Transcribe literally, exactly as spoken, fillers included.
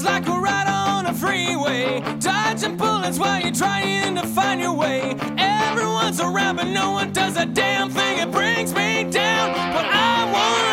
like a ride on a freeway, dodging bullets while you're trying to find your way. Everyone's around, but no one does a damn thing. It brings me down, but I won't